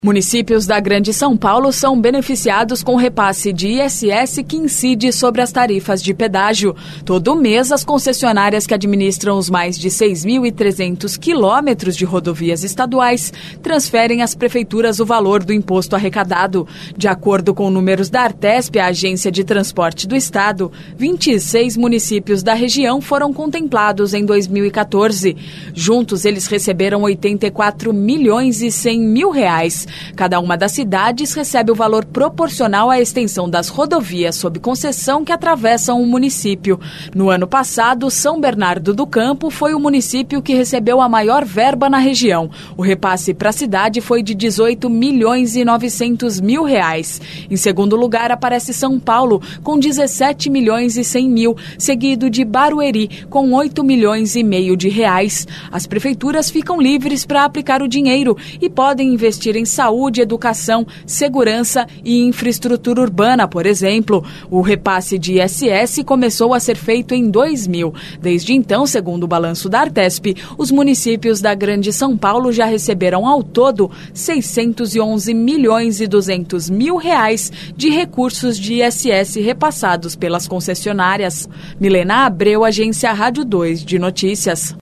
Municípios da Grande São Paulo são beneficiados com repasse de ISS que incide sobre as tarifas de pedágio. Todo mês, as concessionárias que administram os mais de 6.300 quilômetros de rodovias estaduais transferem às prefeituras o valor do imposto arrecadado. De acordo com números da Artesp, a Agência de Transporte do Estado, 26 municípios da região foram contemplados em 2014. Juntos, eles receberam 84 milhões e 100 mil reais. Cada uma das cidades recebe o valor proporcional à extensão das rodovias sob concessão que atravessam o município. No ano passado, São Bernardo do Campo foi o município que recebeu a maior verba na região. O repasse para a cidade foi de 18 milhões e 900 mil reais. Em segundo lugar, aparece São Paulo, com 17 milhões e 100 mil, seguido de Barueri, com 8 milhões e meio de reais. As prefeituras ficam livres para aplicar o dinheiro e podem investir em saúde, educação, segurança e infraestrutura urbana, por exemplo. O repasse de ISS começou a ser feito em 2000. Desde então, segundo o balanço da Artesp, os municípios da Grande São Paulo já receberam ao todo 611 milhões e 200 mil reais de recursos de ISS repassados pelas concessionárias. Milena Abreu, Agência Rádio 2 de Notícias.